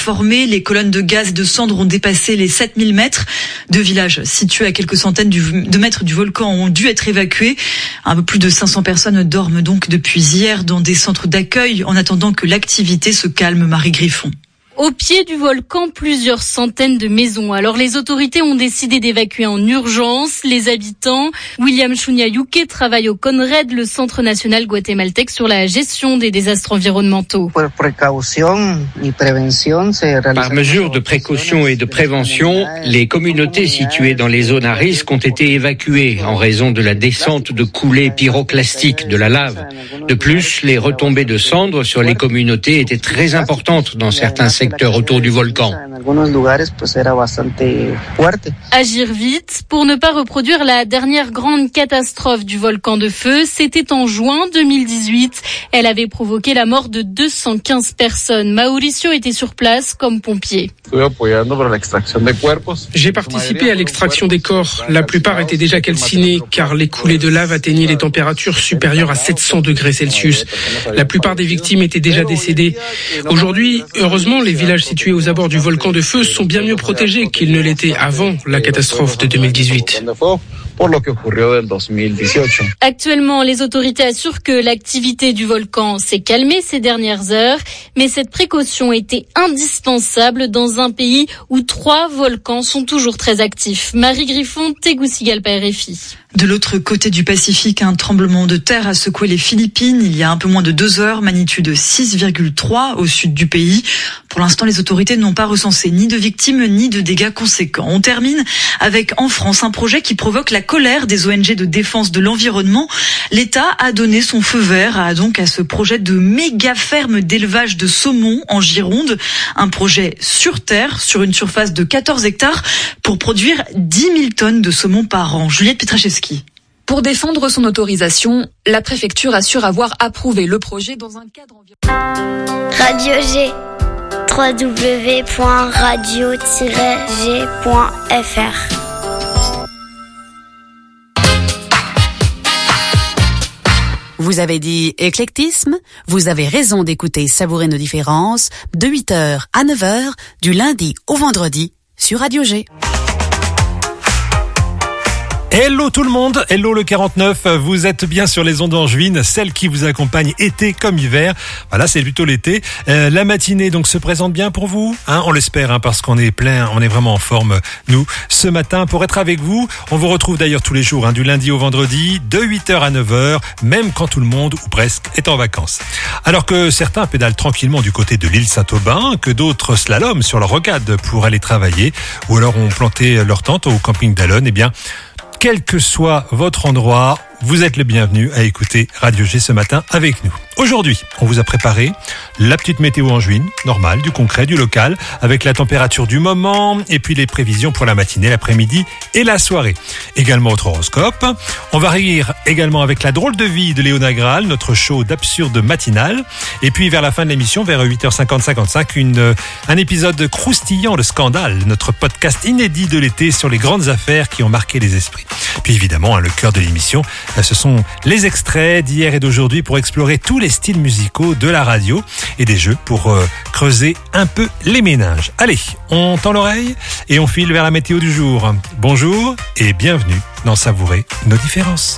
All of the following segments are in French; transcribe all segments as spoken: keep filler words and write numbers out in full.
formé. Les colonnes de gaz et de cendres ont dépassé les sept mille mètres. Deux villages situés à quelques centaines de mètres du volcan ont dû être évacués. Un peu plus de cinq cents personnes dorment donc depuis hier dans des centres d'accueil en attendant que l'activité se calme. Marie Griffon. Au pied du volcan, plusieurs centaines de maisons. Alors les autorités ont décidé d'évacuer en urgence les habitants. William Chunyayuke travaille au CONRED, le Centre national guatémaltèque sur la gestion des désastres environnementaux. Par mesure de précaution et de prévention, les communautés situées dans les zones à risque ont été évacuées en raison de la descente de coulées pyroclastiques de la lave. De plus, les retombées de cendres sur les communautés étaient très importantes dans certains secteurs autour du volcan. Agir vite pour ne pas reproduire la dernière grande catastrophe du volcan de feu. C'était en juin deux mille dix-huit. Elle avait provoqué la mort de deux cent quinze personnes. Mauricio était sur place comme pompier. J'ai participé à l'extraction des corps. La plupart étaient déjà calcinés car les coulées de lave atteignaient les températures supérieures à sept cents degrés Celsius. La plupart des victimes étaient déjà décédées. Aujourd'hui, heureusement, les villages situés aux abords du volcan de feu sont bien mieux protégés qu'ils ne l'étaient avant la catastrophe de deux mille dix-huit. Actuellement, les autorités assurent que l'activité du volcan s'est calmée ces dernières heures, mais cette précaution était indispensable dans un pays où trois volcans sont toujours très actifs. Marie Griffon, Tegucigalpa, R F I. De l'autre côté du Pacifique, un tremblement de terre a secoué les Philippines il y a un peu moins de deux heures, magnitude six virgule trois au sud du pays. Pour l'instant, les autorités n'ont pas recensé ni de victimes ni de dégâts conséquents. On termine avec, en France, un projet qui provoque la colère des O N G de défense de l'environnement. L'État a donné son feu vert à, donc, à ce projet de méga ferme d'élevage de saumon en Gironde. Un projet sur terre, sur une surface de quatorze hectares, pour produire dix mille tonnes de saumon par an. Juliette Pietraszewski. Pour défendre son autorisation, la préfecture assure avoir approuvé le projet dans un cadre environnemental. Radio G, w w w point radio tiret g point f r. Vous avez dit éclectisme? Vous avez raison d'écouter Savourer nos différences de huit heures à neuf heures du lundi au vendredi sur Radio G. Hello tout le monde, hello le quarante-neuf, vous êtes bien sur les ondes angevines, celles qui vous accompagnent été comme hiver. Voilà, c'est plutôt l'été. Euh, la matinée donc se présente bien pour vous, hein, on l'espère, hein, parce qu'on est plein, on est vraiment en forme, nous, ce matin, pour être avec vous. On vous retrouve d'ailleurs tous les jours, hein, du lundi au vendredi, de huit heures à neuf heures, même quand tout le monde, ou presque, est en vacances. Alors que certains pédalent tranquillement du côté de l'île Saint-Aubin, que d'autres slaloment sur leur rocade pour aller travailler, ou alors ont planté leur tente au camping d'Allonne, eh bien, quel que soit votre endroit, vous êtes le bienvenu à écouter Radio G ce matin avec nous. Aujourd'hui, on vous a préparé la petite météo angevine, normale, du concret, du local, avec la température du moment et puis les prévisions pour la matinée, l'après-midi et la soirée. Également votre horoscope. On va rire également avec la drôle de vie de Léona Graal, notre show d'absurde matinal. Et puis vers la fin de l'émission, vers huit heures cinquante cinquante-cinq, une, un épisode croustillant, le scandale, notre podcast inédit de l'été sur les grandes affaires qui ont marqué les esprits. Puis évidemment, hein, le cœur de l'émission, ce sont les extraits d'hier et d'aujourd'hui pour explorer tous les styles musicaux de la radio et des jeux pour euh, creuser un peu les méninges. Allez, on tend l'oreille et on file vers la météo du jour. Bonjour et bienvenue dans Savourer nos différences.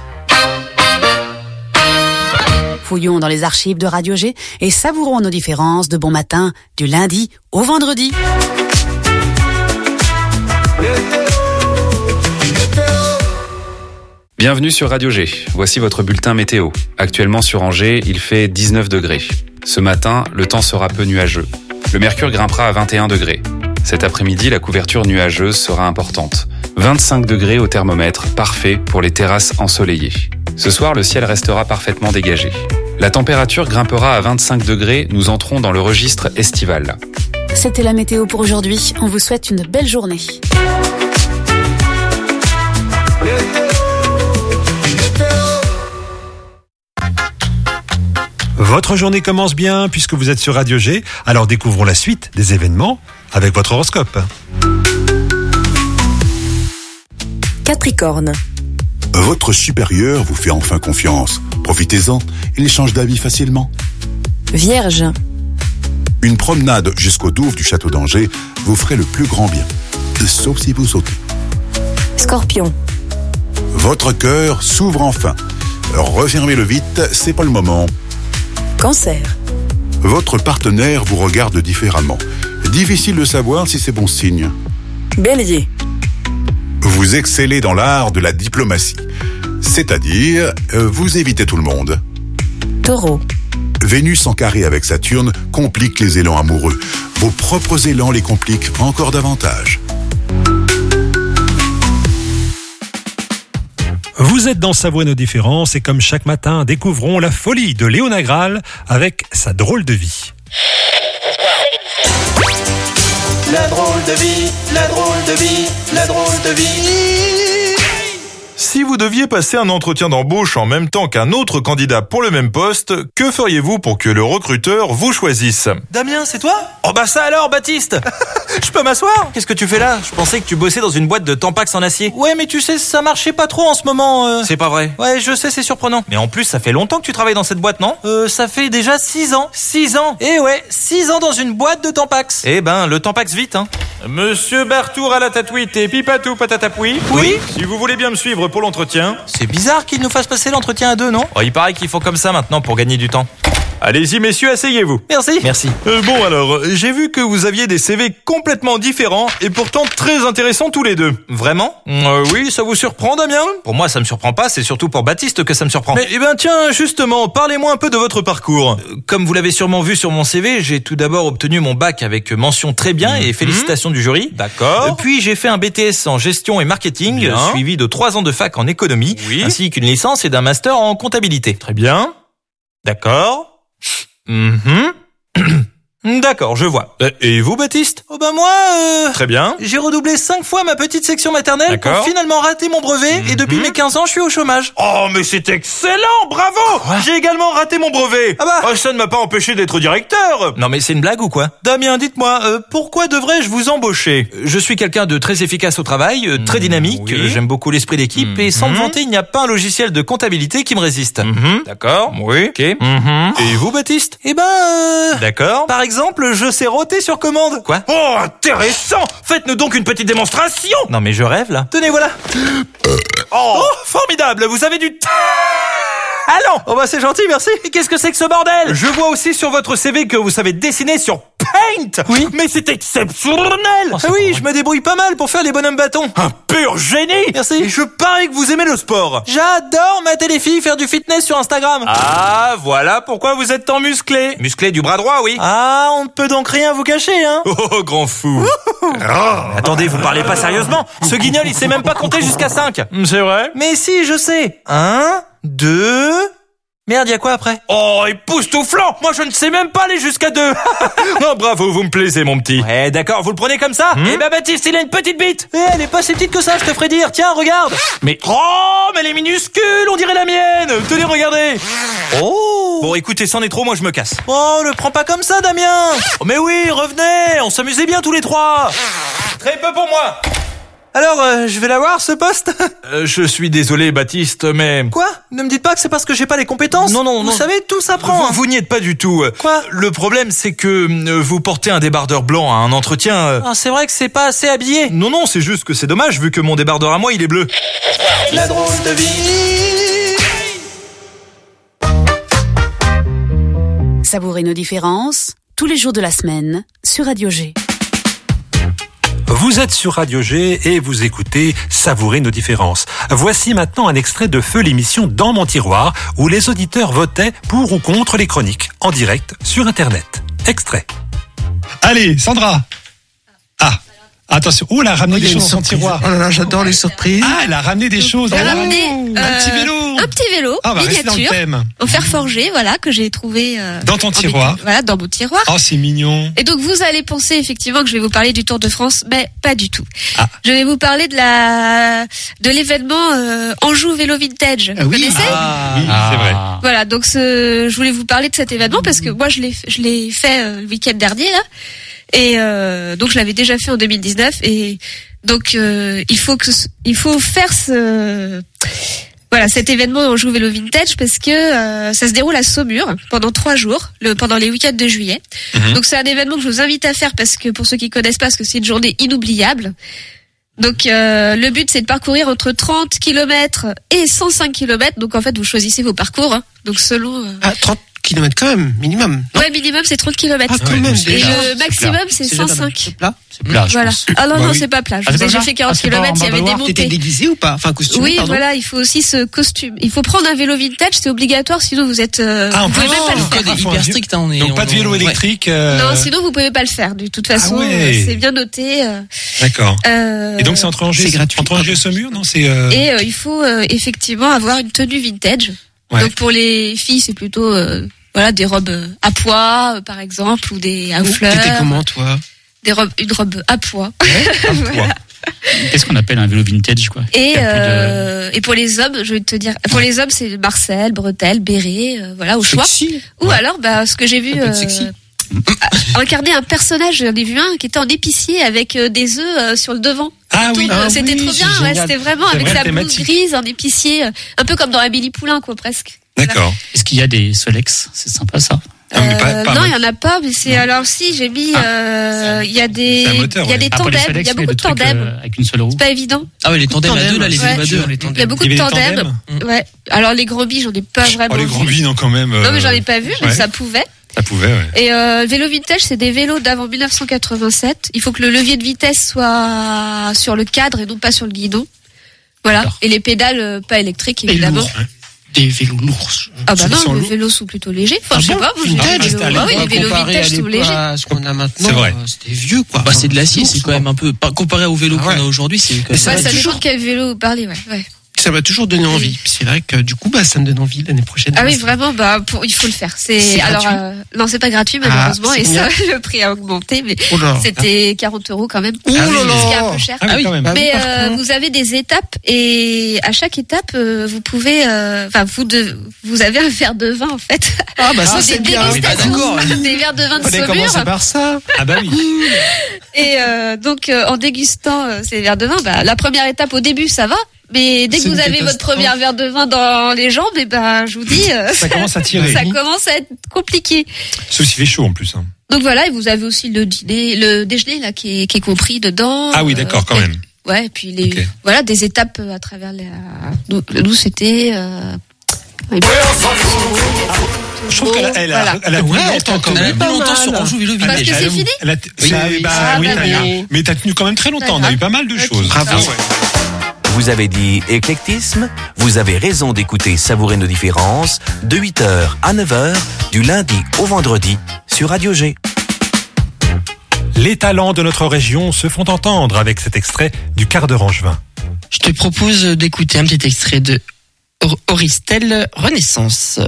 Fouillons dans les archives de Radio G et savourons nos différences de bon matin du lundi au vendredi. Bienvenue sur Radio G. Voici votre bulletin météo. Actuellement sur Angers, il fait dix-neuf degrés. Ce matin, le temps sera peu nuageux. Le mercure grimpera à vingt et un degrés. Cet après-midi, la couverture nuageuse sera importante. vingt-cinq degrés au thermomètre, parfait pour les terrasses ensoleillées. Ce soir, le ciel restera parfaitement dégagé. La température grimpera à vingt-cinq degrés, nous entrons dans le registre estival. C'était la météo pour aujourd'hui. On vous souhaite une belle journée. Votre journée commence bien puisque vous êtes sur Radio G. Alors découvrons la suite des événements avec votre horoscope. Capricorne. Votre supérieur vous fait enfin confiance. Profitez-en, il change d'avis facilement. Vierge. Une promenade jusqu'au douve du château d'Angers vous ferait le plus grand bien. Sauf si vous sautez. Scorpion. Votre cœur s'ouvre enfin. Refermez-le vite, c'est pas le moment. Cancer. Votre partenaire vous regarde différemment. Difficile de savoir si c'est bon signe. Bélier. Vous excellez dans l'art de la diplomatie. C'est-à-dire, vous évitez tout le monde. Taureau. Vénus en carré avec Saturne complique les élans amoureux. Vos propres élans les compliquent encore davantage. Vous êtes dans Savoie nos différences et comme chaque matin, découvrons la folie de Léona Graal avec sa drôle de vie. La drôle de vie, la drôle de vie, la drôle de vie. Si vous deviez passer un entretien d'embauche en même temps qu'un autre candidat pour le même poste, que feriez-vous pour que le recruteur vous choisisse ? Damien, c'est toi ? Oh bah ça alors, Baptiste. Je peux m'asseoir ? Qu'est-ce que tu fais là ? Je pensais que tu bossais dans une boîte de Tampax en acier. Ouais, mais tu sais, ça marchait pas trop en ce moment. Euh... C'est pas vrai. Ouais, je sais, c'est surprenant. Mais en plus, ça fait longtemps que tu travailles dans cette boîte, non ? Euh, ça fait déjà six ans. Six ans. Eh ouais, six ans dans une boîte de Tampax. Eh ben, le Tampax vite, hein. Monsieur Bertour à la tatouite et Pipatou patatapoui. Oui. Si vous voulez bien me suivre pour l'entretien. C'est bizarre qu'il nous fasse passer l'entretien à deux, non ? Oh, il paraît qu'il faut comme ça maintenant pour gagner du temps. Allez-y messieurs, asseyez-vous. Merci. Merci. Euh, bon alors, j'ai vu que vous aviez des C V complètement différents et pourtant très intéressants tous les deux. Vraiment ? euh, Oui, ça vous surprend Damien ? Pour moi ça me surprend pas, c'est surtout pour Baptiste que ça me surprend. Mais eh ben tiens, justement, parlez-moi un peu de votre parcours. Euh, comme vous l'avez sûrement vu sur mon C V, j'ai tout d'abord obtenu mon bac avec mention très bien et félicitations mmh. du jury. D'accord. Euh, puis j'ai fait un B T S en gestion et marketing, bien. Suivi de trois ans de fac en économie, oui. Ainsi qu'une licence et d'un master en comptabilité. Très bien. D'accord. Mhm. D'accord, je vois. Et vous, Baptiste ? Oh bah moi, euh... Très bien. J'ai redoublé cinq fois ma petite section maternelle D'accord. pour finalement rater mon brevet mmh. et depuis mes quinze ans, je suis au chômage. Oh, mais c'est excellent, bravo. Quoi ? J'ai également raté mon brevet. Ah bah oh, ça ne m'a pas empêché d'être directeur. Non mais c'est une blague ou quoi ? Damien, dites-moi, euh, pourquoi devrais-je vous embaucher ? Je suis quelqu'un de très efficace au travail, euh, très dynamique, mmh, oui. euh, j'aime beaucoup l'esprit d'équipe mmh. et sans me vanter, il n'y a pas un logiciel de comptabilité qui me résiste. Mmh. D'accord ? Oui. Ok. Mmh. Et vous, Baptiste ? Eh ben, euh... D'accord. Par exemple, je sais roter sur commande. Quoi ? Oh, intéressant ! Faites-nous donc une petite démonstration. Non mais je rêve là. Tenez, voilà. Oh, oh formidable, vous avez du talent. Allons. Oh bah c'est gentil, merci. Et qu'est-ce que c'est que ce bordel ? Je vois aussi sur votre C V que vous savez dessiner sur Paint. Oui. Mais c'est exceptionnel. Oh, ah oui, je me débrouille pas mal pour faire les bonhommes bâtons. Un pur génie. Merci. Et je parie que vous aimez le sport. J'adore mater les filles faire du fitness sur Instagram. Ah, voilà pourquoi vous êtes tant musclé. Musclé du bras droit, oui. Ah, on ne peut donc rien vous cacher, hein. Oh, grand fou. Attendez, vous parlez pas sérieusement ? Ce guignol, il sait même pas compter jusqu'à cinq. C'est vrai ? Mais si, je sais. Un, deux... Merde, y'a quoi après ? Oh, époustouflant ! Moi, je ne sais même pas aller jusqu'à deux. Non, bravo, vous me plaisez, mon petit. Ouais, d'accord, vous le prenez comme ça ? hmm Eh ben, Baptiste, il a une petite bite. Eh, elle est pas si petite que ça, je te ferai dire. Tiens, regarde. Mais... Oh, mais elle est minuscule, on dirait la mienne. Tenez, regardez. Oh. Bon, écoutez, c'en est trop, moi je me casse. Oh, le prends pas comme ça, Damien. Oh, mais oui, revenez, on s'amusait bien tous les trois. Très peu pour moi. Alors, euh, je vais l'avoir, ce poste ? euh, Je suis désolé, Baptiste, mais... Quoi ? Ne me dites pas que c'est parce que j'ai pas les compétences ? Non, non, vous non. Vous savez, tout s'apprend. Vous, hein. vous n'y êtes pas du tout. Quoi ? Le problème, c'est que euh, vous portez un débardeur blanc à un entretien... Euh... Ah, c'est vrai que c'est pas assez habillé. Non, non, c'est juste que c'est dommage, vu que mon débardeur à moi, il est bleu. La drôle de vie. Savourez nos différences, tous les jours de la semaine, sur Radio G. Vous êtes sur Radio G et vous écoutez Savourer nos différences. Voici maintenant un extrait de Feu, l'émission Dans mon tiroir, où les auditeurs votaient pour ou contre les chroniques, en direct sur Internet. Extrait. Allez, Sandra. Ah, attention. Oh, elle a ramené oh, des choses dans son tiroir. Oh là là, j'adore les surprises. Ah, elle a ramené des choses. Elle a ramené oh, un petit vélo. Un petit vélo, ah, bah, miniature, au fer forgé, voilà, que j'ai trouvé euh, dans ton tiroir. Béton, voilà, dans mon tiroir. Oh, c'est mignon. Et donc vous allez penser effectivement que je vais vous parler du Tour de France, mais pas du tout. Ah. Je vais vous parler de la de l'événement euh, Anjou Vélo Vintage. Vous oui. connaissez ? Ah. Oui, c'est vrai. Voilà, donc ce, je voulais vous parler de cet événement parce que moi je l'ai je l'ai fait euh, le week-end dernier là, et euh, donc je l'avais déjà fait en deux mille dix-neuf et donc euh, il faut que il faut faire ce Voilà, cet événement On joue vélo vintage parce que euh, ça se déroule à Saumur pendant trois jours, le, pendant les week-ends de juillet. Mmh. Donc c'est un événement que je vous invite à faire parce que pour ceux qui connaissent pas, parce que c'est une journée inoubliable. Donc euh, le but c'est de parcourir entre trente kilomètres et cent cinq kilomètres. Donc en fait vous choisissez vos parcours. Hein. Donc selon. Euh... Ah, trente kilomètres quand même, minimum. Non ouais, minimum c'est trente kilomètres. Ah, quand même, et le maximum c'est, c'est cent cinq. C'est plat. C'est plat. Voilà. Je pense. Ah non bah, non oui. c'est pas plat. Ah, J'ai fait quarante kilomètres, il y avait des montées. T'étais déguisé ou pas? Enfin costume. Oui, pardon. voilà, il faut aussi ce costume. Il faut prendre un vélo vintage, c'est obligatoire, sinon vous êtes. Euh, ah, vous pouvez même pas le faire. Le code est hyper strict. Hein, on est, Donc on, pas de vélo on, électrique. Ouais. Euh... Non, sinon vous pouvez pas le faire. De toute façon, ah ouais. c'est bien noté. Euh, D'accord. Euh, et donc c'est entre Angers, c'est gratuit. Entre Angers et Saumur, non c'est. Euh... Et euh, il faut euh, effectivement avoir une tenue vintage. Ouais. Donc pour les filles, c'est plutôt. Euh, Voilà, des robes à pois, euh, par exemple, ou des à fleurs. T'étais comment, toi? Des robes, une robe à pois. Ouais, à voilà. pois. Qu'est-ce qu'on appelle un vélo vintage, quoi? Et, euh, de... et pour les hommes, je vais te dire, pour les hommes, c'est Marcel, bretelles, béret, euh, voilà, au choix. Sexy. Ou ouais. alors, bah, ce que j'ai vu, euh, incarner un personnage, j'en ai vu un qui était en épicier avec euh, des œufs euh, sur le devant. Ah oui, euh, ah c'était oui, trop bien, ouais, c'était vraiment c'est avec vrai, sa blouse thématique. grise en épicier, euh, un peu comme dans Amélie Poulain, quoi, presque. D'accord. Voilà. Est-ce qu'il y a des Solex? C'est sympa, ça. Ah, mais pas, Euh, pas non, un il y en a pas, mais c'est, alors si, j'ai mis, Ah. euh, il y a des, C'est un moteur, il y a ouais. des Ah, pour les tandems, il Solex, y a mais beaucoup le de truc, tandems. euh, avec une seule roue. C'est pas évident. Ah ouais, les tandems à deux, là, les Ouais. vélos à deux. Il y a beaucoup Il y de avait des tandems. tandems Ouais. Alors les gros billes, j'en ai pas vraiment Oh, les gros vu. billes, non, quand même. Non, mais j'en ai euh, pas vu, mais ouais. ça pouvait. Ça pouvait, ouais. Et euh, vélo vintage, c'est des vélos d'avant dix-neuf cent quatre-vingt-sept. Il faut que le levier de vitesse soit sur le cadre et non pas sur le guidon. Voilà. D'accord. Et les pédales, euh, pas électriques, Et évidemment. lourd, hein. Des vélos lourds. Ah bah Ils non, sont les lourds. vélos sont plutôt légers. Enfin, Ah je sais bon pas, moi, j'ai Vintage, des vélos- c'était à ah oui, l'époque, les vélos comparé vintage à sont l'époque légers. à ce qu'on a maintenant. C'est vrai. euh, C'était vieux, quoi. Bah, c'est de l'acier, Lourd, c'est quand souvent. même un peu, pas- comparé au vélo Ah qu'on ouais. a aujourd'hui, c'est quand Mais même. ça Ouais, va ça toujours- dépend de quel vélo vous parlez, ouais. ouais. Ça m'a toujours donné envie. Puis c'est vrai que du coup, bah, ça me donne envie l'année prochaine. Ah oui, vraiment, bah, pour, il faut le faire. C'est, C'est alors, gratuit euh, non, c'est pas gratuit, Ah, malheureusement, c'est et ça, combien le prix a augmenté, mais Oh là. c'était quarante euros quand même. Oh là là. Ce qui est un peu cher. Ah oui, quand même. Bah oui, Mais par euh, contre. vous avez des étapes et à chaque étape, euh, vous pouvez, euh, enfin, vous de, vous avez un verre de vin en fait. Ah bah ça Des c'est bien. dégustations, Ah, d'accord. des verres de vin de On a commencé Saumur. par ça. Ah bah oui. Et euh, donc euh, en dégustant euh, ces verres de vin, bah, la première étape au début ça va, mais dès que C'est vous une avez votre catastrophe. premier verre de vin dans les jambes, et ben je vous dis, euh, Ça commence à tirer. ça commence à être compliqué. Sauf s'il fait chaud en plus. Hein. Donc voilà, et vous avez aussi le dîner, le déjeuner là qui est, qui est compris dedans. Ah oui, d'accord, quand et- même. Ouais, et puis les Ok. voilà des étapes à travers la. Nous, nous c'était. Euh... Je trouve qu'elle a, elle a, Voilà. elle a Ouais, tenu attends, longtemps quand elle a même. tenu longtemps sur On joue vélo Parce vintage. que c'est fini. Elle a, Oui, ça- ah oui, bah, ça oui, va, t'as- mais- mais t'as tenu quand même très longtemps. On a eu pas mal de Ok. choses. Bravo. Vous avez dit éclectisme, vous avez raison d'écouter Savourer nos différences de huit heures à neuf heures du lundi au vendredi sur Radio G. Les talents de notre région se font entendre avec cet extrait du quart d'heure angevin. Je te propose d'écouter un petit extrait de Or- Auristel Renaissance.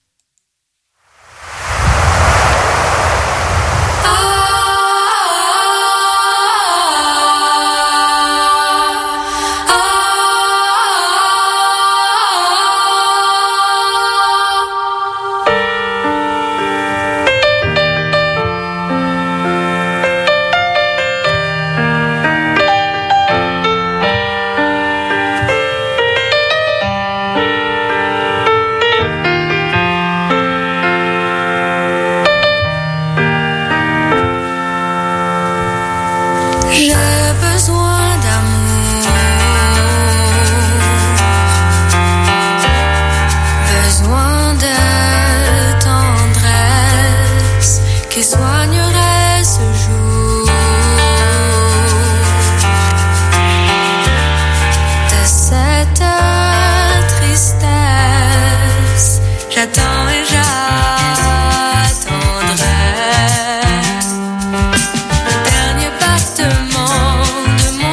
J'ai besoin d'amour, besoin de tendresse qui soignerait ce jour de cette tristesse. J'attends et j'attendrai. Dernier battement de mon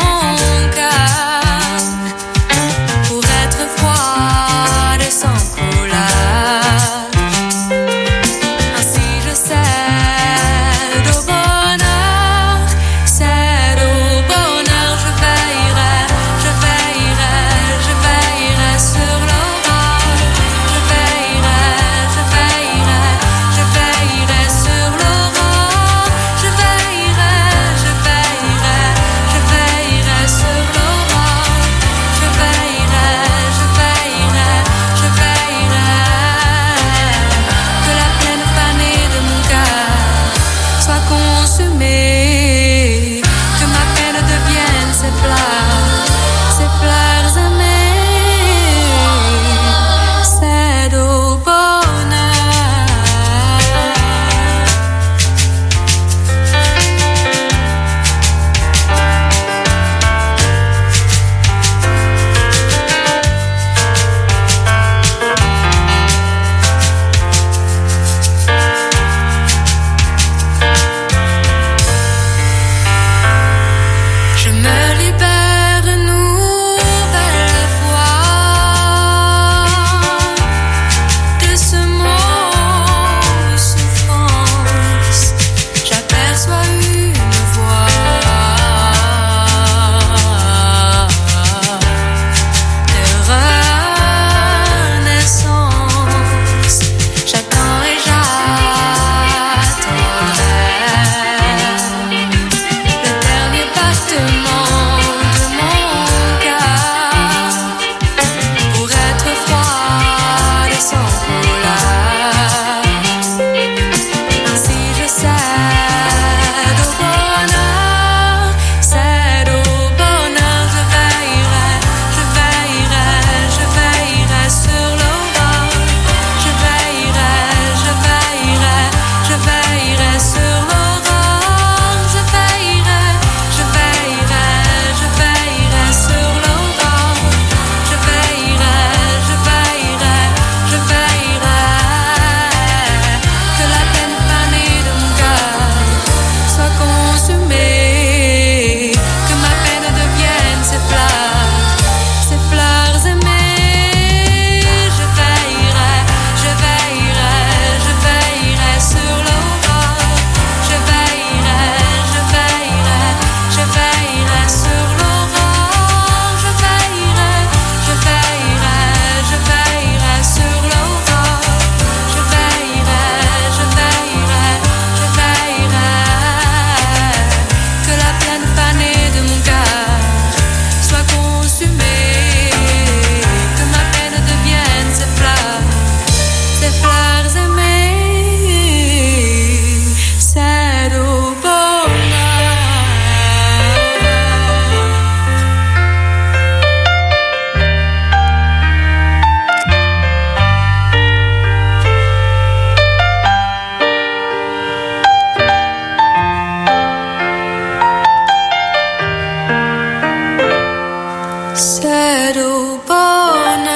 c'est au bonheur.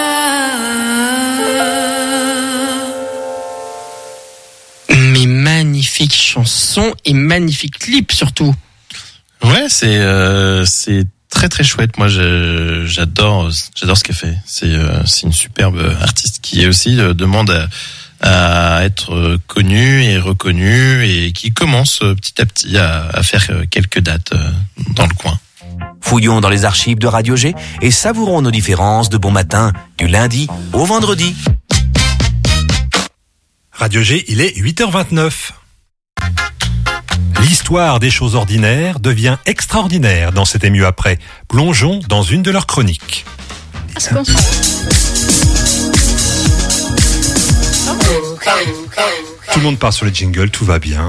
Mais magnifique chanson et magnifique clip surtout. Ouais, c'est euh, c'est très très chouette. Moi, je, j'adore j'adore ce qu'elle fait. C'est euh, c'est une superbe artiste qui aussi euh, demande à, à être connue et reconnue et qui commence euh, petit à petit à, à faire quelques dates euh, dans le coin. Fouillons dans les archives de Radio G et savourons nos différences de bon matin du lundi au vendredi. Radio G, il est huit heures vingt-neuf. L'histoire des choses ordinaires devient extraordinaire dans C'était mieux après. Plongeons dans une de leurs chroniques. Ah, c'est bon. Tout le monde part sur le jingle, tout va bien.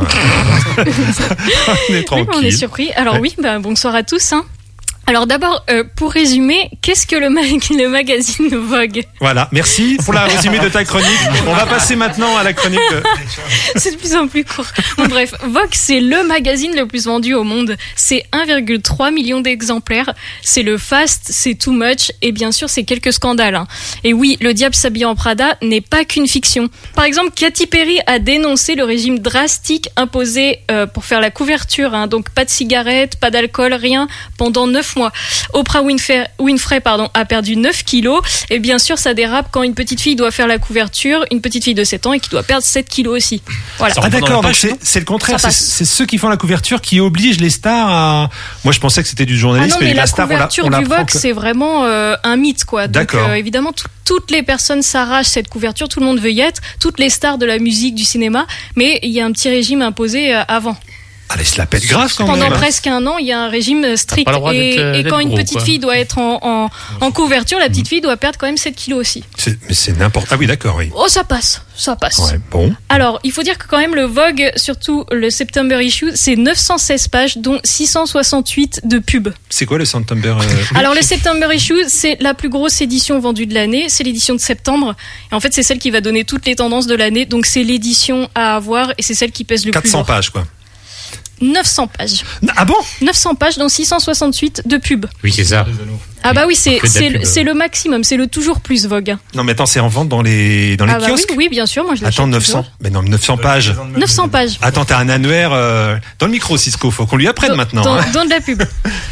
On est tranquille. Oui, on est surpris. Alors oui, bah, bonsoir à tous. Hein. Alors d'abord, euh, pour résumer, qu'est-ce que le, ma- le magazine Vogue ? Voilà, merci pour la résumé de ta chronique. On va passer maintenant à la chronique. De... C'est de plus en plus court. Bon, bref, Vogue, c'est le magazine le plus vendu au monde. C'est un virgule trois million d'exemplaires. C'est le fast, c'est too much, et bien sûr, c'est quelques scandales. Hein. Et oui, le diable s'habille en Prada n'est pas qu'une fiction. Par exemple, Katy Perry a dénoncé le régime drastique imposé euh, pour faire la couverture. Hein. Donc pas de cigarettes, pas d'alcool, rien, pendant neuf mois. Oprah Winfrey, Winfrey pardon, a perdu neuf kilos. Et bien sûr, ça dérape quand une petite fille doit faire la couverture, une petite fille de sept ans et qui doit perdre sept kilos aussi. Voilà. Ah d'accord, donc c'est, c'est le contraire. C'est, c'est ceux qui font la couverture qui obligent les stars à... Moi, je pensais que c'était du journalisme. Ah non, mais, mais la, la star, couverture on la, on du Vogue, que... c'est vraiment euh, un mythe, quoi. D'accord. Donc, euh, évidemment, tout, toutes les personnes s'arrachent cette couverture, tout le monde veut y être, toutes les stars de la musique, du cinéma, mais il y a un petit régime imposé euh, avant. Allez, se la pète grave quand Pendant même. Pendant presque un an, il y a un régime strict. Et, euh, et quand une petite fille doit être en, en, en couverture, la petite fille doit perdre quand même sept kilos aussi. C'est, mais c'est n'importe... Ah oui, d'accord, oui. Oh, ça passe, ça passe. Ouais, bon. Alors, il faut dire que quand même, le Vogue, surtout le September issue, c'est neuf cent seize pages, dont six cent soixante-huit de pubs. C'est quoi le September euh... Alors, le September issue, c'est la plus grosse édition vendue de l'année. C'est l'édition de septembre. Et en fait, c'est celle qui va donner toutes les tendances de l'année. Donc, c'est l'édition à avoir et c'est celle qui pèse le plus lourd. quatre cents pages, quoi. neuf cents pages. Ah bon ? neuf cents pages, dont six cent soixante-huit de pubs. Oui, c'est ça. Ah bah oui, c'est, c'est, le, c'est le maximum, c'est le toujours plus Vogue. Non mais attends, c'est en vente dans les, dans les ah bah kiosques ? Oui, oui, bien sûr, moi je l'achète. Attends, neuf cents, mais non, neuf cents pages. neuf cents pages. Attends, t'as un annuaire euh, dans le micro, Cisco, faut qu'on lui apprenne dans, maintenant. Dans, hein. dans de la pub.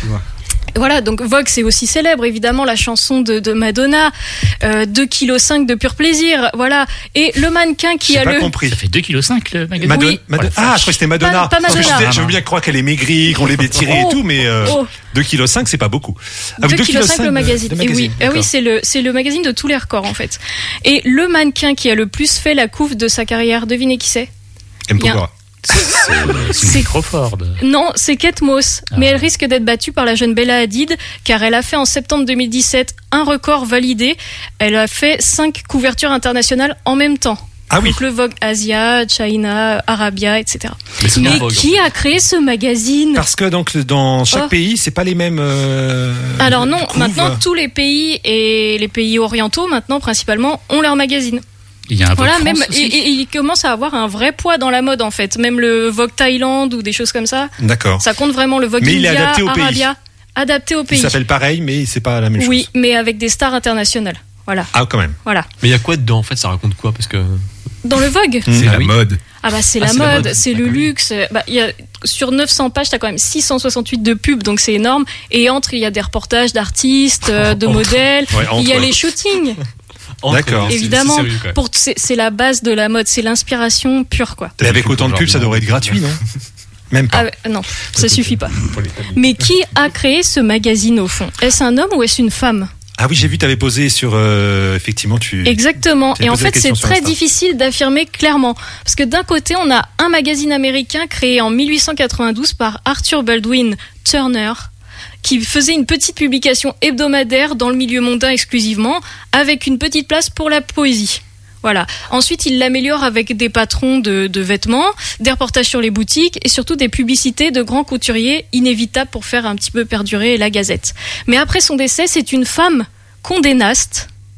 Voilà, donc Vogue, c'est aussi célèbre, évidemment, la chanson de, de Madonna, euh, deux virgule cinq kilos de pur plaisir, voilà. Et le mannequin qui J'ai a pas le... compris. Ça fait deux virgule cinq kilos le magazine. Madonna, oui. Madonna, ah, je crois que c'était Madonna. Pas, pas Madonna. Parce que je, je veux bien croire qu'elle est maigrie, qu'on l'ait tirée oh, et tout, mais euh, oh. deux virgule cinq kilos, c'est pas beaucoup. Ah, deux virgule cinq kilos le magazine. De, de et magazine. oui, ah oui, c'est le, c'est le magazine de tous les records, en fait. Et le mannequin qui a le plus fait la couve de sa carrière, devinez qui c'est ? M. Pokora. C'est, c'est Crawford. Non, c'est Kate Moss, ah. mais elle risque d'être battue par la jeune Bella Hadid, car elle a fait en septembre deux mille dix-sept un record validé. Elle a fait cinq couvertures internationales en même temps. Ah oui. Donc le Vogue Asia, China, Arabia, et cetera. Mais, mais Vogue, qui a créé ce magazine ? Parce que donc dans chaque oh. pays, c'est pas les mêmes. Euh, Alors non, couves. Maintenant tous les pays et les pays orientaux maintenant principalement ont leur magazine. Il y a un voilà, Vogue même France aussi. et, et il commence à avoir un vrai poids dans la mode en fait. Même le Vogue Thaïlande ou des choses comme ça. D'accord. Ça compte vraiment le Vogue mais India, il est adapté au Arabia, pays. adapté au pays. Il s'appelle pareil, mais c'est pas la même chose. Oui, mais avec des stars internationales. Voilà. Ah quand même. Voilà. Mais il y a quoi dedans en fait ? Ça raconte quoi ? Parce que dans le Vogue. C'est mmh. la mode. Ah bah c'est ah, la c'est mode, la mode. c'est le luxe. Bah il y a sur neuf cents pages, t'as quand même six cent soixante-huit de pubs, donc c'est énorme. Et entre, il y a des reportages d'artistes, euh, de modèles. Ouais, il y a ouais. les shootings. D'accord. Évidemment, c'est, c'est, sérieux, pour c'est, c'est la base de la mode, c'est l'inspiration pure quoi. Et avec autant de pubs, ça devrait être gratuit, non ? Même pas. Ah, non, ça suffit pas. Mais qui a créé ce magazine au fond ? Est-ce un homme ou est-ce une femme ? Ah oui, j'ai vu, tu avais posé sur... Euh, effectivement, tu... Exactement. Et en fait, c'est très Insta. difficile d'affirmer clairement. Parce que d'un côté, on a un magazine américain créé en mille huit cent quatre-vingt-douze par Arthur Baldwin Turner, qui faisait une petite publication hebdomadaire dans le milieu mondain exclusivement, avec une petite place pour la poésie. Voilà. Ensuite, il l'améliore avec des patrons de, de vêtements, des reportages sur les boutiques et surtout des publicités de grands couturiers inévitables pour faire un petit peu perdurer la gazette. Mais après son décès, c'est une femme, Condé Nast,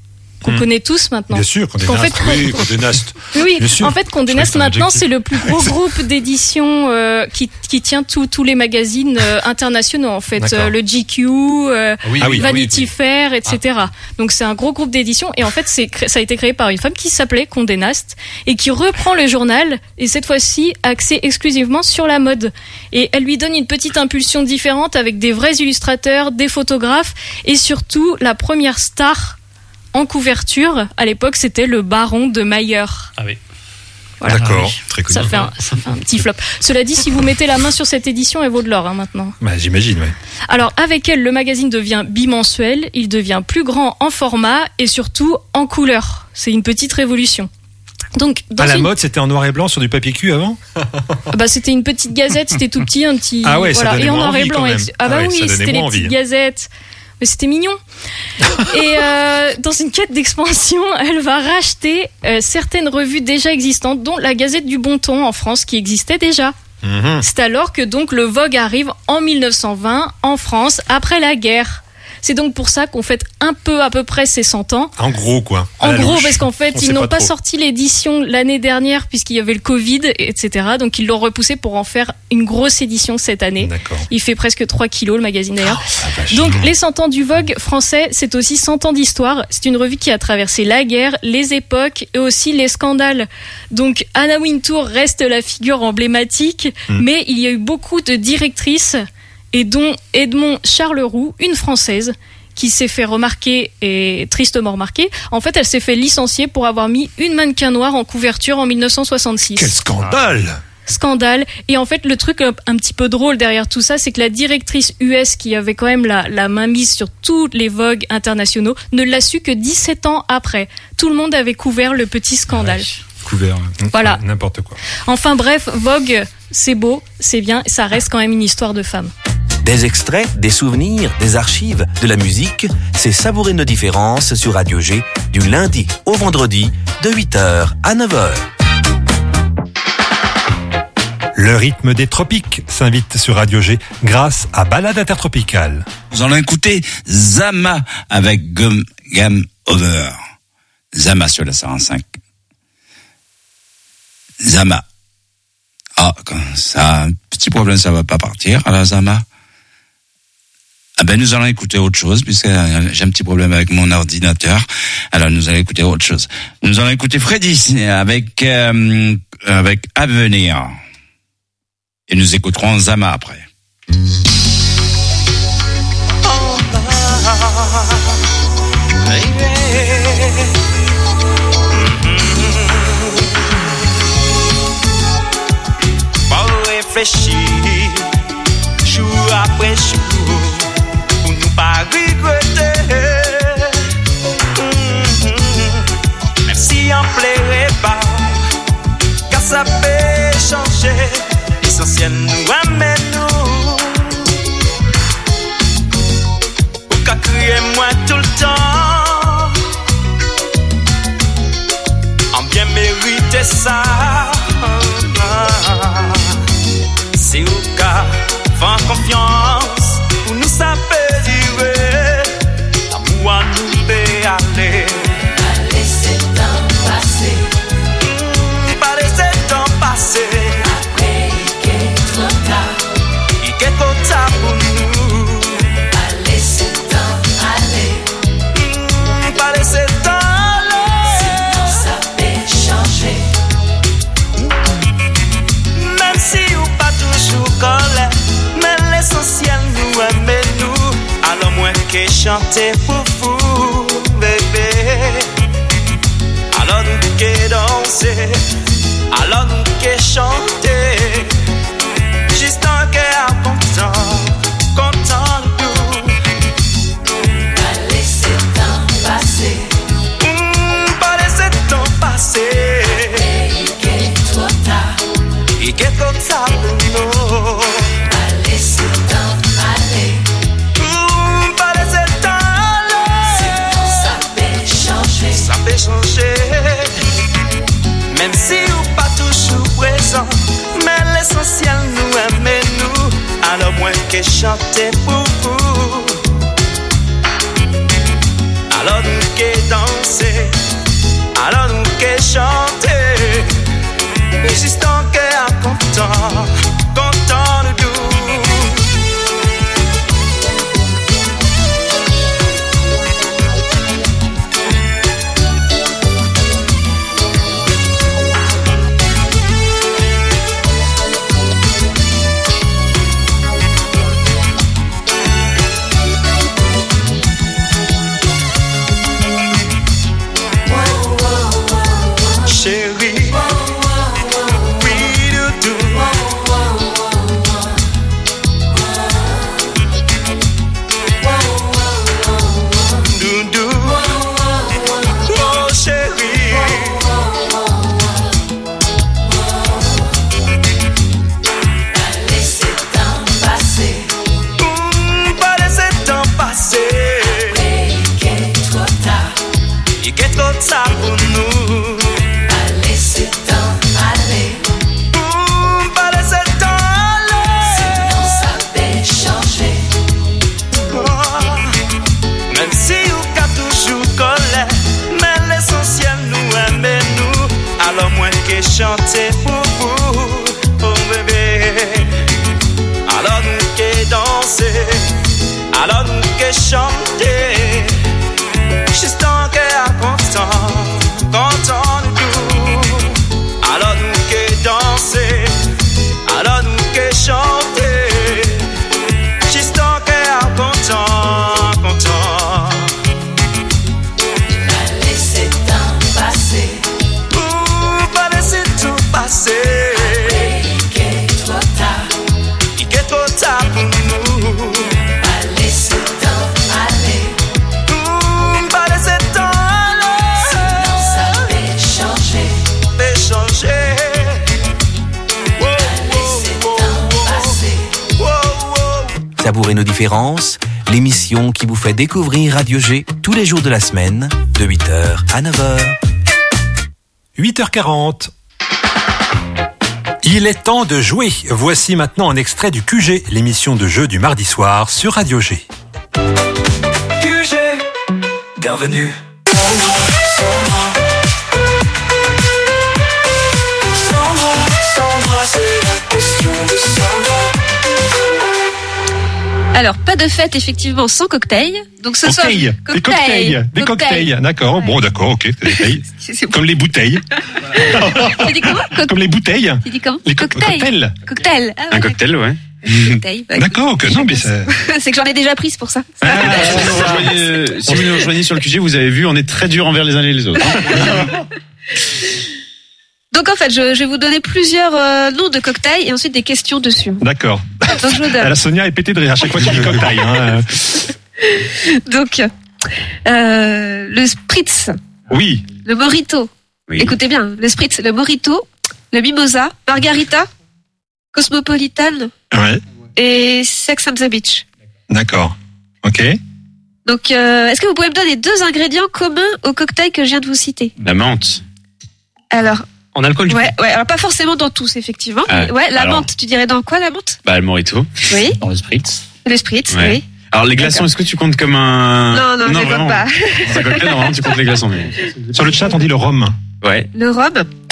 qu'on mmh. connaît tous maintenant. Bien sûr, Condé Nast, fait, oui, Condé Nast. Oui, en fait, Condé Nast maintenant, c'est le plus gros groupe d'édition euh, qui, qui tient tous tous les magazines euh, internationaux, en fait. Euh, le G Q, euh, oui, ah oui, Vanity oui, oui. Fair, et cetera. Ah. Donc, c'est un gros groupe d'édition. Et en fait, c'est, ça a été créé par une femme qui s'appelait Condé Nast et qui reprend le journal, et cette fois-ci, axé exclusivement sur la mode. Et elle lui donne une petite impulsion différente avec des vrais illustrateurs, des photographes, et surtout, la première star en couverture, à l'époque, c'était le baron de Mayer. Ah oui. Voilà. D'accord, très connu. Ça fait, un, ça fait un petit flop. Cela dit, si vous mettez la main sur cette édition, elle vaut de l'or hein, maintenant. Bah, j'imagine, oui. Alors, avec elle, le magazine devient bimensuel, il devient plus grand en format et surtout en couleur. C'est une petite révolution. Donc, dans à la une... mode, c'était en noir et blanc sur du papier cul avant. Bah, c'était une petite gazette, c'était tout petit, un petit. Ah ouais, voilà. ça donnait et en moins noir envie, et blanc. quand même. Ah bah ah ouais, oui, c'était les envie. petites gazettes. Mais c'était mignon. Et euh, dans une quête d'expansion, elle va racheter euh, certaines revues déjà existantes, dont la Gazette du Bon Ton en France, qui existait déjà. Mmh. C'est alors que donc le Vogue arrive en mille neuf cent vingt en France, après la guerre. C'est donc pour ça qu'on fête un peu à peu près ses cent ans. En gros, quoi. En gros, parce qu'en fait, ils n'ont pas, pas sorti l'édition l'année dernière puisqu'il y avait le Covid, et cetera. Donc, ils l'ont repoussé pour en faire une grosse édition cette année. D'accord. Il fait presque trois kilos, le magazine d'ailleurs. Oh, donc, les cent ans du Vogue français, c'est aussi cent ans d'histoire. C'est une revue qui a traversé la guerre, les époques et aussi les scandales. Donc, Anna Wintour reste la figure emblématique, mmh. mais il y a eu beaucoup de directrices, et dont Edmond Charleroux, une Française, qui s'est fait remarquer et tristement remarquer. En fait, elle s'est fait licencier pour avoir mis une mannequin noire en couverture en mille neuf cent soixante-six. Quel scandale! Scandale. Et en fait, le truc un, un petit peu drôle derrière tout ça, c'est que la directrice U S, qui avait quand même la, la main mise sur tous les Vogue internationaux, ne l'a su que dix-sept ans après. Tout le monde avait couvert le petit scandale. Ouais. Couvert, voilà. N'importe quoi. Enfin bref, Vogue, c'est beau, c'est bien, ça reste quand même une histoire de femme. Des extraits, des souvenirs, des archives, de la musique, c'est Savourer nos différences sur Radio G du lundi au vendredi de huit heures à neuf heures. Le rythme des tropiques s'invite sur Radio G grâce à Balade intertropicale. Nous allons écouter Zama avec Gum Game Over. Zama sur la cent cinq. Zama. Ah, quand ça, un petit problème, ça va pas partir à la Zama. Ah ben nous allons écouter autre chose puisque j'ai un petit problème avec mon ordinateur. Alors nous allons écouter autre chose. Nous allons écouter Freddy avec euh, avec Avenir. Et nous écouterons Zama après. Oh, baby. Pas réfléchir jour après jour. Pas regretter, mm-hmm. Même si on plairait pas, car ça peut changer. L'essentiel nous amène nous. Ou qu'à crier moi tout le temps, en bien mériter ça. C'est au cas, fais confiance, pour nous ça peut. L'amour nous fait aller. Pas laisser le temps passer. Mmh, pas laisser le temps passer. Après, il est trop tard. Il est trop tard pour nous. Pas laisser le temps aller. Mmh, pas laisser le temps aller. Sinon ça peut changer. Même si ou pas toujours colère, mais l'essentiel nous aime nous. Alors moins que chanter pour vous, bébé. Alors nous que danser, alors nous que chanter. Juste un cœur content, content de nous. Pas laisser le temps passer. Mmh, pas laisser le temps passer. Et il est trop tard. Il est trop tard pour nous. Pas laisser le temps aller. Ça peut changer, même si ou pas toujours présent, mais l'essentiel nous aime nous, alors moins que chanter pour vous, alors nous qui danser, alors nous qui chanter, juste en cœur content, content de nous. Ça pour nous, pas laisser le temps aller, mmh, pas laisser le temps aller, sinon ça peut changer. Oh, même si on a toujours collé, mais l'essentiel nous aime nous, alors moins que chanter pour vous, oh bébé, alors nous que danser, alors nous que chanter, juste en cœur content, content de nous. Alors nous que danser, alors nous que chanter, juste en cœur content, content. Pas laisser le temps passer, ouh, pas laisser tout passer. Il est trop tard, il est trop tard pour nous. Pas laisser le temps aller. Savourez nos différences, l'émission qui vous fait découvrir Radio G tous les jours de la semaine, de huit heures à neuf heures. huit heures quarante. Il est temps de jouer. Voici maintenant un extrait du Q G, l'émission de jeu du mardi soir sur Radio G. Q G, bienvenue. Alors, pas de fête, effectivement, sans cocktail. Donc, ce soir. Cocktail. Des cocktails. Des cocktails. D'accord. Ouais. Bon, d'accord, ok. Des comme les bouteilles. Tu dis comment? Co- Comme les bouteilles. Tu dis comment? Les co- cocktail. cocktails. Cocktail. Ah, ouais, un cocktail, ouais. Cocktail. Bah, d'accord, ok. Non, mais ça. C'est que j'en ai déjà pris, c'est pour ça. Ah, si, vous nous rejoignez, si vous nous rejoignez sur le Q G, vous avez vu, on est très dur envers les uns et les autres. Donc en fait, je, je vais vous donner plusieurs euh, noms de cocktails et ensuite des questions dessus. D'accord. Donc, je vous donne. La Sonia est pétée de rire à chaque fois qu'il dit cocktail. Hein. Donc, euh, le spritz. Oui. Le mojito. Oui. Écoutez bien, le spritz, le mojito, le mimosa, margarita, cosmopolitan Ouais. et Sex and the Beach. D'accord. Ok. Donc, euh, est-ce que vous pouvez me donner deux ingrédients communs au cocktail que je viens de vous citer? La menthe. Alors. En alcool, du ouais, coup. ouais, alors pas forcément dans tous, effectivement. Ah, ouais, la alors. menthe, tu dirais dans quoi la menthe? Bah, le mojito. Oui. Dans le spritz. Le spritz, Ouais. oui. Alors, les glaçons, D'accord. est-ce que tu comptes comme un. Non, non, je les vraiment. compte pas. Dans un cocktail, normalement, tu comptes les glaçons. Mais... Sur le chat, on dit le rhum. Ouais. Le rhum.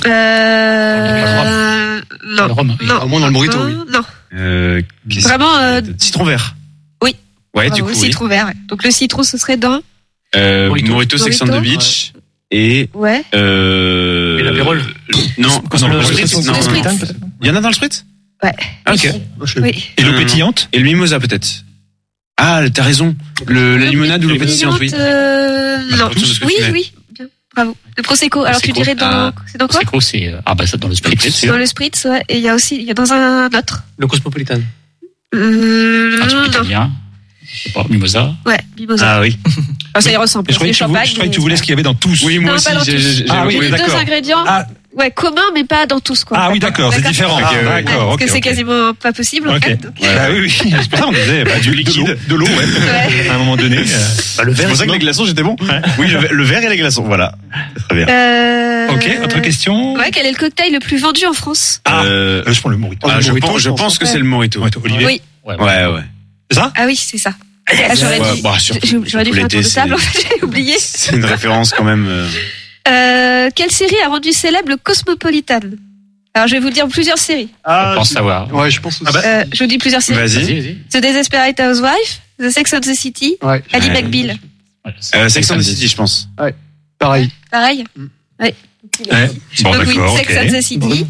Euh... Non. Le rhum, non. au moins dans le mojito, Euh, oui. Non. Euh, qu'est-ce- Vraiment. Euh... Citron vert. Oui. Ouais, Bravo, du coup. citron vert. Ouais. Donc le citron, ce serait dans. Oui. Euh, Mojito. Mojito, Sex on the Mojito. Beach. Et. Ouais. Euh. Et l'apérole. Non, non, le le spritz, spritz. non, Non, Le non, spritz. non. Il y en a dans le spritz? Ouais. Ah, ok. Oui. Et l'eau Euh, pétillante? Et le mimosa, peut-être. Ah, t'as raison. Le, la limonade ou l'eau pétillante, oui. Euh... Non. Tout ce que Oui, tu mets. oui. Bien. Bravo. Le prosecco. Alors tu Prosecco. dirais dans. Ah. C'est dans quoi? Prosecco, c'est euh, ah bah ça dans le spritz. Dans le spritz, ouais. Et il y a aussi, il y a dans un autre. Le cosmopolitan. Euh... Un truc non. italien. Je sais pas, mimosa. Ouais, mimosa. Ah oui. Ah, ça y ressemble. Je croyais que C'est tu voulais, champagne, je croyais que tu mais- voulais ce qu'il y avait dans tous. Oui, moi Non, aussi. pas dans j'ai- tous. j'ai- j'ai- Ah oui, Les deux d'accord. ingrédients. Ah. Ouais, communs, mais pas dans tous, quoi. Ah oui, d'accord, c'est différent. Ok, Ah, ouais. d'accord, Parce ok. que c'est ok. quasiment pas possible, en Ok. fait. donc. Bah oui, oui. C'est pour ça qu'on disait bah, du liquide, de l'eau, ouais. Ouais. À un moment donné. euh, Bah, le C'est verre, pour c'est ça que bon. les glaçons, j'étais bon. Oui, le, le verre et les glaçons, voilà. Très bien. Euh... Ok, autre question. Ouais, quel est le cocktail le plus vendu en France? Ah, Euh, euh, je prends le mojito. ah, Le je mojito, pense, je pense que Ouais. c'est le mojito. Mojito, Olivier. Oui. Ouais, ouais. C'est ça? Ah oui, c'est ça. Ah, j'aurais Ouais, dû, bah, surtout- j'ai- j'aurais dû faire un tour de l'été, table, en c'est- fait, j'ai oublié. C'est une référence quand même. euh, Euh, quelle série a rendu célèbre le Cosmopolitan? Alors, je vais vous dire plusieurs séries. Je pense savoir. Ouais, je pense aussi. Euh, je vous dis plusieurs séries. Vas-y. Vas-y, vas-y. The Desperate Housewives, The Sex and the City, Ouais. Ali Ouais. McBeal. Euh, Sex and the City, je pense. Pareil. Pareil. Ouais. Ouais. Bon, Donc oui, d'accord, Sex ok. and the City.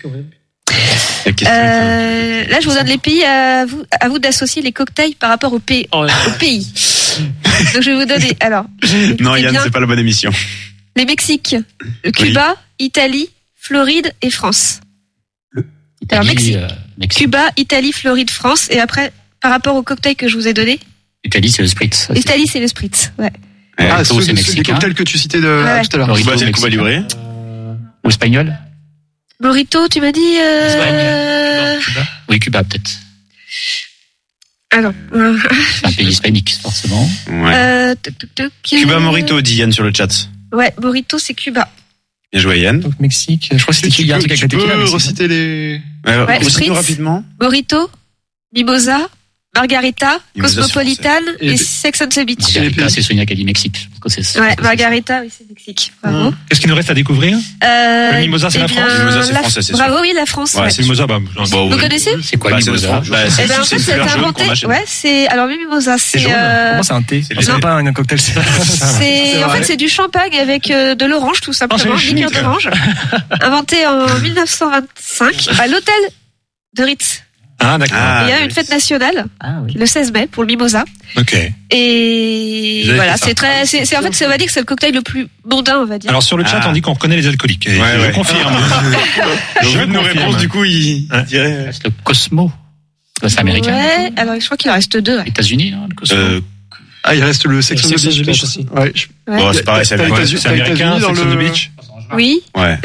La question, Euh, là, je vous donne les pays à vous, à vous d'associer les cocktails par rapport au pays. Oh, Au pays. Donc, je vais vous donner, alors. Non, écoutez Yann, bien, c'est pas la bonne émission. les Mexiques, le Cuba, Italie, Floride et France. Alors, Italie, Mexique. euh, Mexique. Cuba, Italie, Floride, France. Et après, par rapport au cocktail que je vous ai donné, Italie, c'est le spritz. Italie, c'est le spritz. Ouais. Ouais, Ah, Morito, ceux, c'est ceux des mexicain. cocktails que tu citais de, Ouais. tout à l'heure. Morito, Cuba, c'est le Cuba mexicain. Libre. Ou espagnol. Morito, tu m'as dit, euh... Oui, Cuba, peut-être. Alors, euh, C'est un pays hispanique, forcément. Ouais. euh, tuc, tuc, tuc, Cuba euh, Morito, dit Yann sur le chat. Ouais, Morito, c'est Cuba. Bien joué, Yann. Donc Mexique, je crois que c'était Tu il y a un truc peux, avec tu la tequila. peux Mexique. reciter les... Ouais, Ouais, recite-nous Spritz. rapidement. Morito, Mimosa, Margarita, Mimosa, c'est Cosmopolitan Et et, de- Sex and the Beach. Margarita, c'est Sonia qui a dit Mexique. Je pense que c'est ça. Ouais, Margarita, oui, c'est Mexique. Bravo. Qu'est-ce qu'il nous reste à découvrir? Euh, Le Mimosa, c'est eh la bien, France Mimosa, c'est la- français, c'est sûr. Bravo, oui, la France. Ouais, ouais. C'est Mimosa, bah, non. Bon, Vous oui. connaissez? C'est quoi, Bah, c'est Mimosa? le- bah, Eh c'est ben, en c'est fait, une c'est fleur jaune qu'on inventé. mâche. Ouais, c'est, alors, le Mimosa, C'est c'est, jaune. euh, Comment c'est un thé? c'est C'est les- pas un cocktail. c'est, C'est en vrai. fait, c'est du champagne avec euh, de l'orange, tout simplement, c'est liqueur chic. d'orange. Inventé en mille neuf cent vingt-cinq à l'hôtel de Ritz. Ah, d'accord. Ah, Il y a oui. une fête nationale, Ah oui. le seize mai, pour le Mimosa. Ok. Et Vous avez voilà, fait ça. c'est très, c'est, c'est en fait, ça va dire que c'est le cocktail le plus mondain, on va dire. Alors, sur le chat, Ah. on dit qu'on reconnaît les alcooliques. Et Ouais, je ouais. confirme. Au Je vu de nos confirme. réponses, du coup, il Hein dirait. C'est le Cosmo. Ça, C'est américain. Ouais, alors je crois qu'il en reste deux. Ouais. États-Unis, non, le Cosmo. Euh, Ah, il reste le Sex and the Sex and the Beach. Beach peut-être. aussi. Ouais, je- Ouais. Bon, c'est pareil, c'est T'as les américain. États-Unis- C'est t'as les américain, États-Unis dans Sex on the le- Beach. Oui, Ouais.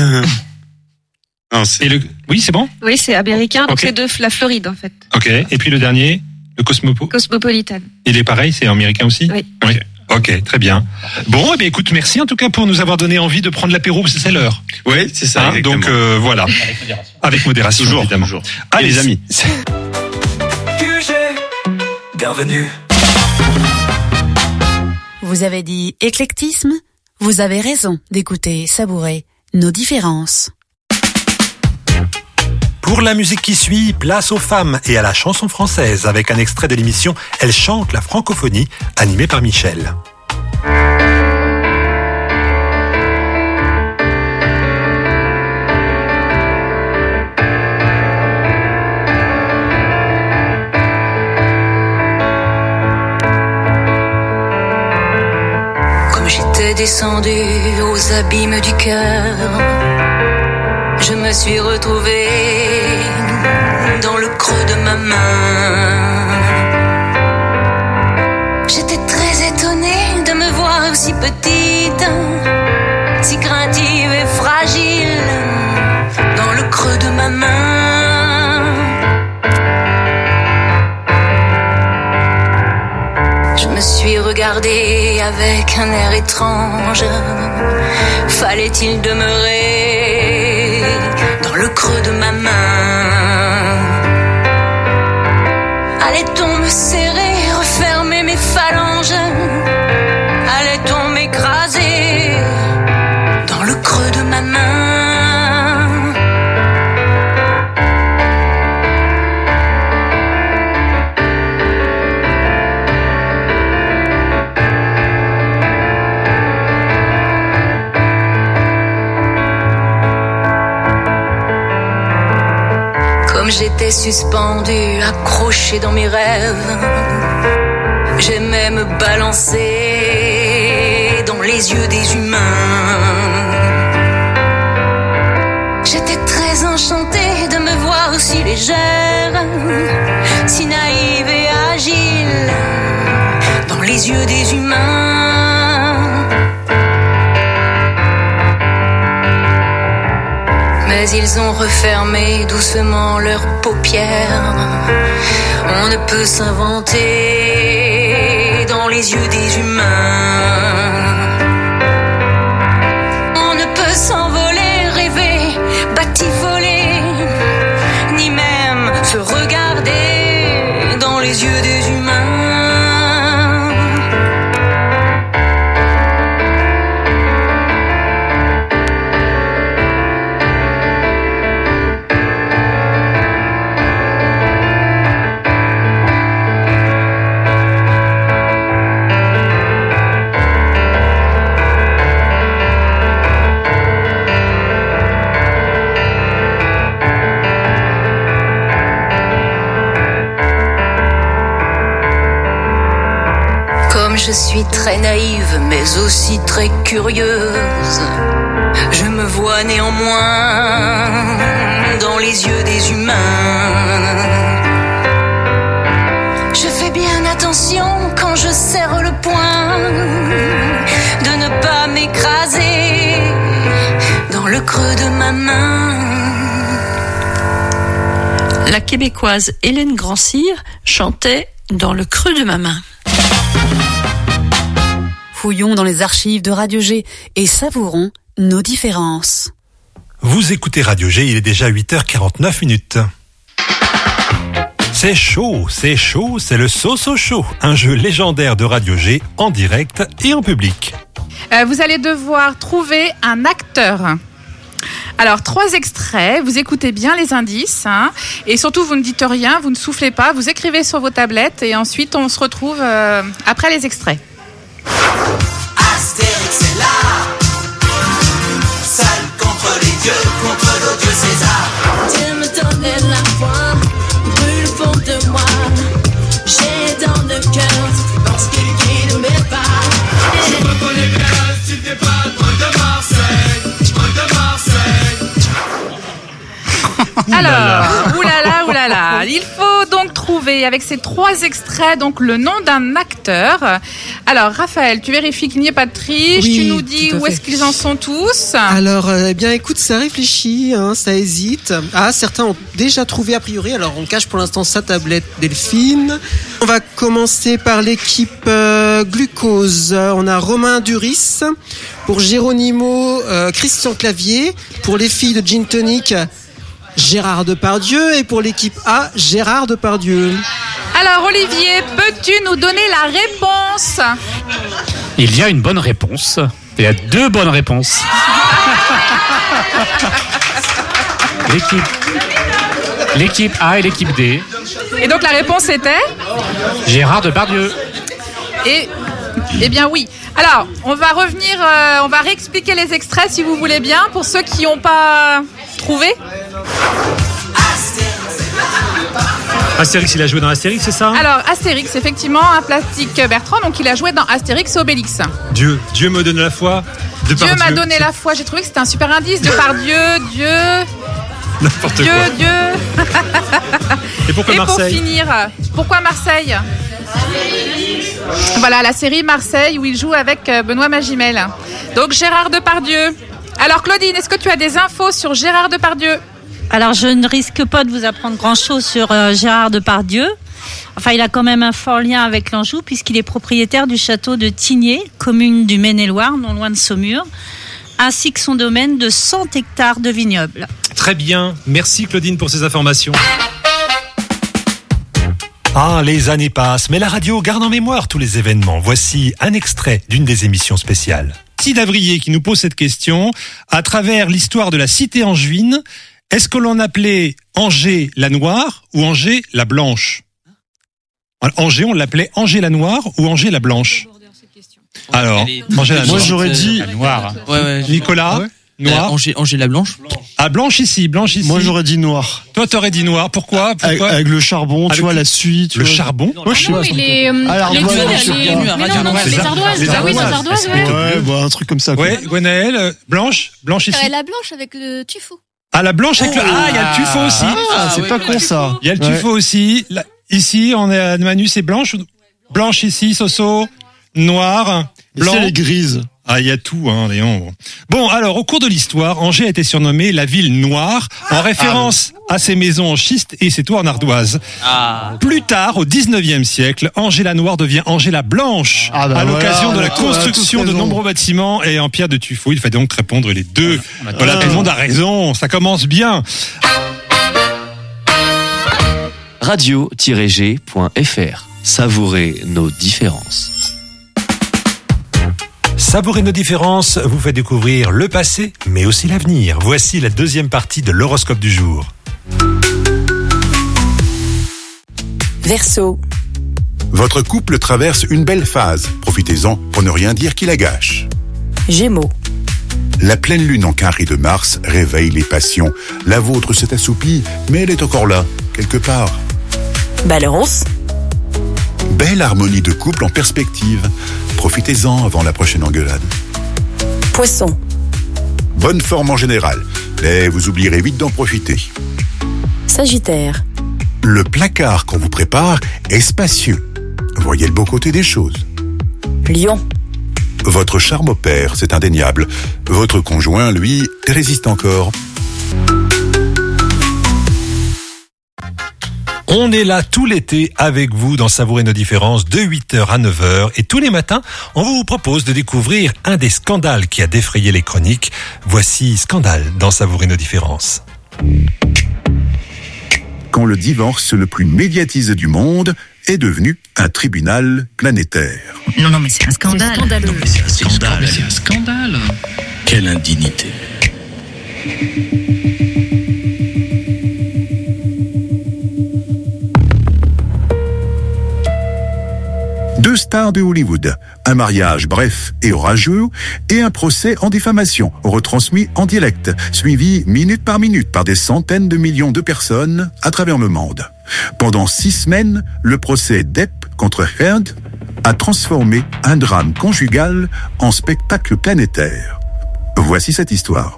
Non, c'est. Et le... Oui, c'est bon? oui, c'est américain, donc Ok. c'est de la Floride en fait. Ok. Et puis le dernier, le Cosmopo. Cosmopolitan. Il est pareil, c'est américain aussi? Oui. Oui. Ok, très bien. Bon, eh bien, écoute, merci en tout cas pour nous avoir donné envie de prendre l'apéro, parce que c'est l'heure. Oui, c'est ça. Hein, exactement. donc euh, voilà. Avec modération, Toujours, évidemment. toujours. Allez, Et les amis. c'est- Q G, bienvenue. Vous avez dit éclectisme? Vous avez raison d'écouter, savourer nos différences. Pour la musique qui suit, place aux femmes et à la chanson française avec un extrait de l'émission Elle chante la francophonie, animée par Michel. Comme j'étais descendu aux abîmes du cœur, je me suis retrouvée dans le creux de ma main. J'étais très étonnée de me voir si petite, si craintive et fragile, dans le creux de ma main. Je me suis regardée avec un air étrange. Fallait-il demeurer dans le creux de ma main? Allait-on me serrer, refermer mes phalanges? Allait-on m'écraser dans le creux de ma main? Comme j'étais suspendue, accrochée dans mes rêves, j'aimais me balancer dans les yeux des humains. J'étais très enchantée de me voir si légère, si naïve et agile, dans les yeux des humains. Mais ils ont refermé doucement leurs paupières. On ne peut s'inventer dans les yeux des humains. On ne peut s'envoler, rêver, batifoler, ni même se regarder dans les yeux des humains. Comme je suis très naïve, mais aussi très curieuse, je me vois néanmoins dans les yeux des humains. Je fais bien attention quand je serre le poing, de ne pas m'écraser dans le creux de ma main. La québécoise Hélène Grandcir chantait Dans le creux de ma main. Fouillons dans les archives de Radio G et savourons nos différences. Vous écoutez Radio G, il est déjà huit heures quarante-neuf minutes. C'est chaud, c'est chaud, c'est le So-So Show, un jeu légendaire de Radio G en direct et en public. Euh, vous allez devoir trouver un acteur. Alors, trois extraits, vous écoutez bien les indices, hein, et surtout, vous ne dites rien, vous ne soufflez pas, vous écrivez sur vos tablettes, et ensuite, on se retrouve euh, après les extraits. Astérix est là, seul contre les dieux, contre l'odieux César. Dieu me donnait la foi, brûle au fond de moi. J'ai dans le cœur parce qu'il guide mes pas. Je me connais bien, si t'es pas loin de Marseille, loin de Marseille. Alors, oulala, oulala, il faut donc trouver avec ces trois extraits donc le nom d'un acteur. Alors, Raphaël, tu vérifies qu'il n'y ait pas de triche, oui, tu nous dis où est-ce qu'ils en sont tous. Alors, euh, eh bien, écoute, ça réfléchit, hein, ça hésite. Ah, certains ont déjà trouvé a priori, alors on cache pour l'instant sa tablette Delphine. On va commencer par l'équipe euh, Glucose. On a Romain Duris, pour Géronimo, euh, Christian Clavier, pour les filles de Gin Tonic, Gérard Depardieu, et pour l'équipe A, Gérard Depardieu. Alors Olivier, peux-tu nous donner la réponse ? Il y a une bonne réponse. Il y a deux bonnes réponses. L'équipe, l'équipe A et l'équipe D. Et donc la réponse était ? Gérard Depardieu. Et, eh bien oui. Alors, on va revenir, euh, on va réexpliquer les extraits si vous voulez bien, pour ceux qui n'ont pas trouvé. Astérix, il a joué dans Astérix, c'est ça ? Alors, Astérix, effectivement, un plastique Bertrand, donc il a joué dans Astérix et Obélix. Dieu, Dieu me donne la foi. Dieu m'a donné la foi, j'ai trouvé que c'était un super indice. Depardieu, Dieu... N'importe Dieu, quoi. Dieu. Et pourquoi et Marseille ? pour finir, pourquoi Marseille ? Voilà, la série Marseille où il joue avec Benoît Magimel. Donc Gérard Depardieu. Alors Claudine, est-ce que tu as des infos sur Gérard Depardieu ? Alors je ne risque pas de vous apprendre grand-chose sur euh, Gérard Depardieu. Enfin, il a quand même un fort lien avec l'Anjou puisqu'il est propriétaire du château de Tigné, commune du Maine-et-Loire, non loin de Saumur, ainsi que son domaine de cent hectares de vignobles. Très bien, merci Claudine pour ces informations. Ah, les années passent, mais la radio garde en mémoire tous les événements. Voici un extrait d'une des émissions spéciales. Tide Avrier qui nous pose cette question. À travers l'histoire de la cité angevine, est-ce que l'on appelait Angers la Noire ou Angers la Blanche ? Angers, on l'appelait Angers la Noire ou Angers la Blanche ? Alors, Angers la Noire. Moi, j'aurais dit la Noire. Ouais, ouais. Nicolas, ouais. Noir. Euh, Angers, Angers la Blanche. Ah, blanche ici, blanche ici. Moi, j'aurais dit noir. Toi, t'aurais dit noir. Pourquoi, Pourquoi avec, avec le charbon, avec tu vois, la suite. Tu le vois. charbon Moi, je sais non, pas. il est, euh, ah, les l'ardoise, les, je sais les, pas. mais non, non, les ardoises. Les Ah oui, les ardoises. ardoises, ouais. Ouais, bah, un truc comme ça. Quoi. Ouais, Gwenaëlle, euh, blanche, blanche ici. Euh, la blanche avec le tuffeau. Ah, la blanche avec oh, le... Ah, il y a le tuffeau aussi. Ah, ah c'est ouais, pas ouais, con, ça. Il y a le tuffeau ouais. aussi. Là, ici, on est à Manu, c'est blanche. Blanche ici, Soso. Noir. Blanc. Et c'est les grises. Ah, il y a tout, hein, Léon. Bon, alors, au cours de l'histoire, Angers a été surnommée la ville noire, en référence ah, à ses maisons en schiste et ses toits en ardoise. Ah. Plus tard, au dix-neuvième siècle, Angers la Noire devient Angers la Blanche, ah bah à l'occasion voilà, de la construction de nombreux bâtiments et en pierre de tuffeau. Il fallait donc répondre les deux. Voilà, tout le monde a raison, ça commence bien. radio tiret g point f r. Savourez nos différences. Savourer nos différences vous fait découvrir le passé, mais aussi l'avenir. Voici la deuxième partie de l'horoscope du jour. Verseau. Votre couple traverse une belle phase. Profitez-en pour ne rien dire qui la gâche. Gémeaux. La pleine lune en carré de Mars réveille les passions. La vôtre s'est assoupie, mais elle est encore là, quelque part. Balance. Belle harmonie de couple en perspective. Profitez-en avant la prochaine engueulade. Poisson. Bonne forme en général, mais vous oublierez vite d'en profiter. Sagittaire. Le placard qu'on vous prépare est spacieux. Voyez le beau côté des choses. Lion. Votre charme opère, c'est indéniable. Votre conjoint, lui, résiste encore. On est là tout l'été avec vous dans Savourer nos différences de huit heures à neuf heures et tous les matins, on vous propose de découvrir un des scandales qui a défrayé les chroniques. Voici Scandale dans Savourer nos différences. Quand le divorce le plus médiatisé du monde est devenu un tribunal planétaire. Non, non, mais c'est un scandale. C'est scandaleux. Non, mais c'est un scandale. C'est un scandale. Quelle indignité. Deux stars de Hollywood, un mariage bref et orageux et un procès en diffamation retransmis en direct, suivi minute par minute par des centaines de millions de personnes à travers le monde. Pendant six semaines, le procès Depp contre Heard a transformé un drame conjugal en spectacle planétaire. Voici cette histoire.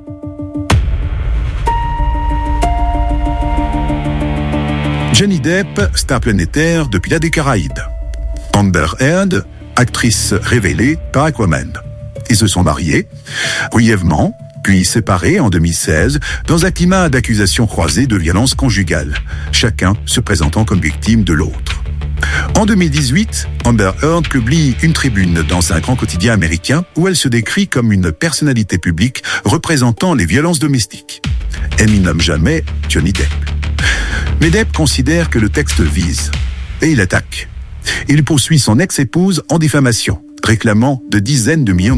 Johnny Depp, star planétaire depuis la des Caraïbes. Amber Heard, actrice révélée par Aquaman. Ils se sont mariés, brièvement, puis séparés en deux mille seize, dans un climat d'accusations croisées de violence conjugale, chacun se présentant comme victime de l'autre. En deux mille dix-huit, Amber Heard publie une tribune dans un grand quotidien américain où elle se décrit comme une personnalité publique représentant les violences domestiques. Elle n'y nomme jamais Johnny Depp. Mais Depp considère que le texte vise, et il attaque. Il poursuit son ex-épouse en diffamation, réclamant de dizaines de millions